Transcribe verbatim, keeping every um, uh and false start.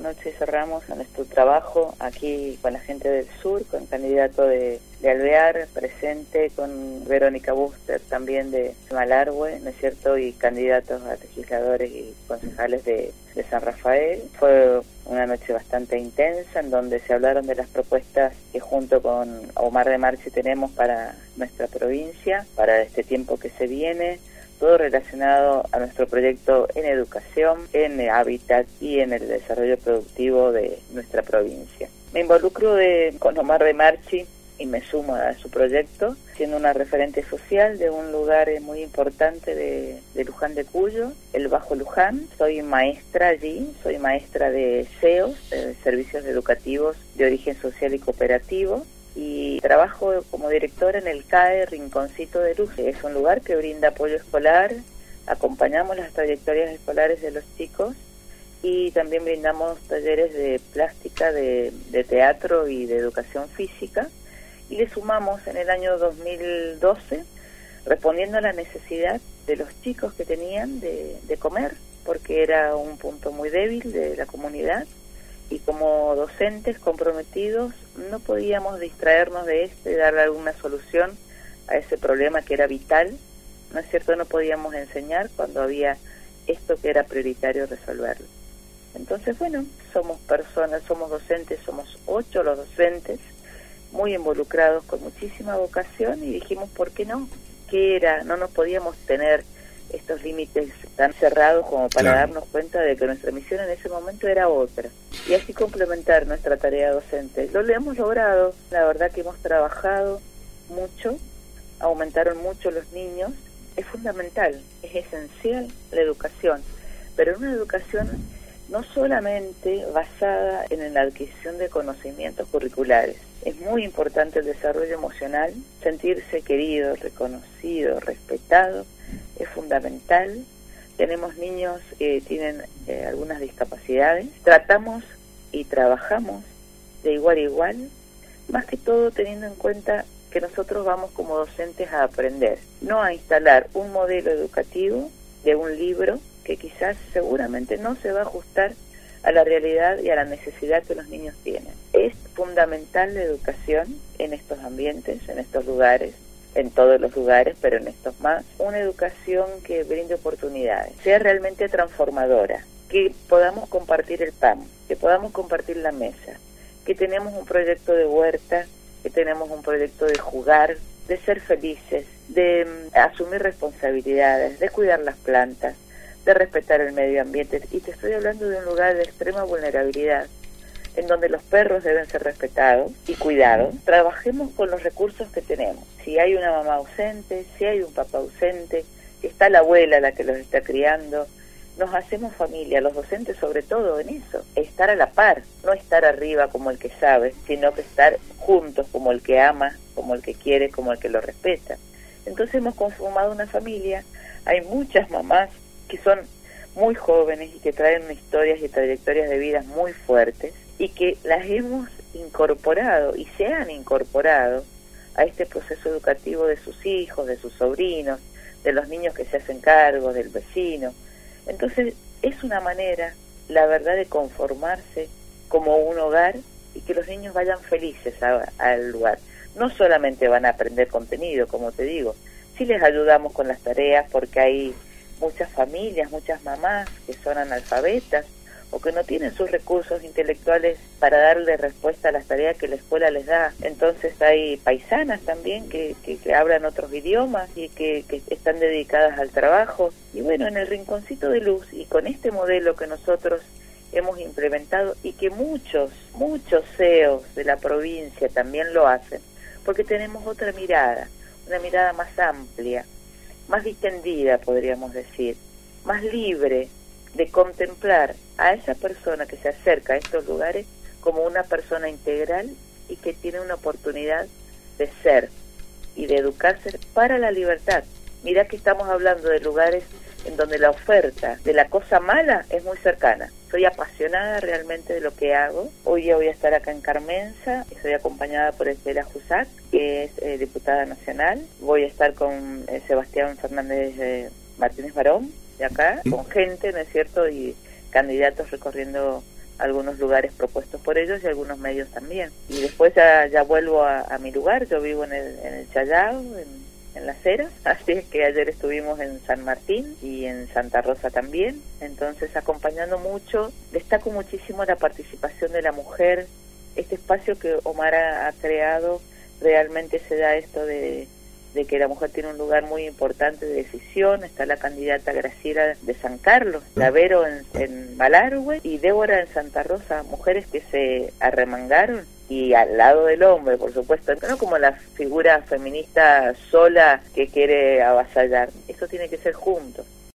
noche cerramos a nuestro trabajo aquí con la gente del sur, con el candidato de, de Alvear presente, con Verónica Buster también de Malargüe, ¿no es cierto?, y candidatos a legisladores y concejales de, de San Rafael. Fue una noche bastante intensa en donde se hablaron de las propuestas que junto con Omar de Marchi tenemos para nuestra provincia, para este tiempo que se viene, todo relacionado a nuestro proyecto en educación, en hábitat y en el desarrollo productivo de nuestra provincia. Me involucro de, con Omar de Marchi y me sumo a su proyecto, siendo una referente social de un lugar muy importante de, de Luján de Cuyo, el Bajo Luján. Soy maestra allí, soy maestra de S E Os, de Servicios Educativos de Origen Social y Cooperativo, y trabajo como directora en el C A E Rinconcito de Luz. Es un lugar que brinda apoyo escolar, acompañamos las trayectorias escolares de los chicos y también brindamos talleres de plástica, de, de teatro y de educación física. Y le sumamos en el año dos mil doce, respondiendo a la necesidad de los chicos que tenían de, de comer, porque era un punto muy débil de la comunidad, y como docentes comprometidos no podíamos distraernos de esto y darle alguna solución a ese problema que era vital, ¿no es cierto? No podíamos enseñar cuando había esto que era prioritario resolverlo. Entonces, bueno, somos personas, somos docentes, somos ocho los docentes, muy involucrados con muchísima vocación, y dijimos, ¿por qué no? ¿Qué era? No nos podíamos tener estos límites tan cerrados como para claro. darnos cuenta de que nuestra misión en ese momento era otra, y así complementar nuestra tarea docente. Lo hemos logrado, la verdad que hemos trabajado mucho, aumentaron mucho los niños. Es fundamental, es esencial la educación, pero una educación no solamente basada en la adquisición de conocimientos curriculares. Es muy importante el desarrollo emocional, sentirse querido, reconocido, respetado, es fundamental. Tenemos niños que tienen eh, algunas discapacidades, tratamos y trabajamos de igual a igual, más que todo teniendo en cuenta que nosotros vamos como docentes a aprender, no a instalar un modelo educativo de un libro que quizás seguramente no se va a ajustar a la realidad y a la necesidad que los niños tienen. Es fundamental la educación en estos ambientes, en estos lugares, en todos los lugares, pero en estos más, una educación que brinde oportunidades, sea realmente transformadora, que podamos compartir el pan, que podamos compartir la mesa, que tenemos un proyecto de huerta, que tenemos un proyecto de jugar, de ser felices, de um, asumir responsabilidades, de cuidar las plantas, de respetar el medio ambiente. Y te estoy hablando de un lugar de extrema vulnerabilidad, en donde los perros deben ser respetados y cuidados. Trabajemos con los recursos que tenemos. Si hay una mamá ausente, si hay un papá ausente, está la abuela la que los está criando, nos hacemos familia, los docentes sobre todo en eso, estar a la par, no estar arriba como el que sabe, sino que estar juntos como el que ama, como el que quiere, como el que lo respeta. Entonces hemos conformado una familia, hay muchas mamás que son muy jóvenes y que traen historias y trayectorias de vida muy fuertes y que las hemos incorporado y se han incorporado a este proceso educativo de sus hijos, de sus sobrinos, de los niños que se hacen cargo, del vecino. Entonces es una manera, la verdad, de conformarse como un hogar y que los niños vayan felices al lugar. No solamente van a aprender contenido, como te digo, sí les ayudamos con las tareas porque hay muchas familias, muchas mamás que son analfabetas o que no tienen sus recursos intelectuales para darle respuesta a las tareas que la escuela les da. Entonces hay paisanas también que, que, que hablan otros idiomas y que, que están dedicadas al trabajo. Y bueno, en el Rinconcito de Luz y con este modelo que nosotros hemos implementado y que muchos, muchos C E Os de la provincia también lo hacen, porque tenemos otra mirada, una mirada más amplia, más distendida, podríamos decir, más libre de contemplar a esa persona que se acerca a estos lugares como una persona integral y que tiene una oportunidad de ser y de educarse para la libertad. Mirá que estamos hablando de lugares en donde la oferta de la cosa mala es muy cercana. Soy apasionada realmente de lo que hago. Hoy día voy a estar acá en Carmenza, estoy acompañada por Estela Jusac, que es eh, diputada nacional. Voy a estar con eh, Sebastián Fernández eh, Martínez Barón, de acá, con gente, ¿no es cierto?, y candidatos recorriendo algunos lugares propuestos por ellos y algunos medios también. Y después ya, ya vuelvo a, a mi lugar, yo vivo en el, en el Challao, en, en Las Heras, así es que ayer estuvimos en San Martín y en Santa Rosa también, entonces acompañando mucho, destaco muchísimo la participación de la mujer, este espacio que Omar ha, ha creado, realmente se da esto de, de que la mujer tiene un lugar muy importante de decisión. Está la candidata Graciela de San Carlos, la Vero en, en Malargüe y Débora en Santa Rosa, mujeres que se arremangaron y al lado del hombre, por supuesto, no como la figura feminista sola que quiere avasallar, esto tiene que ser juntos.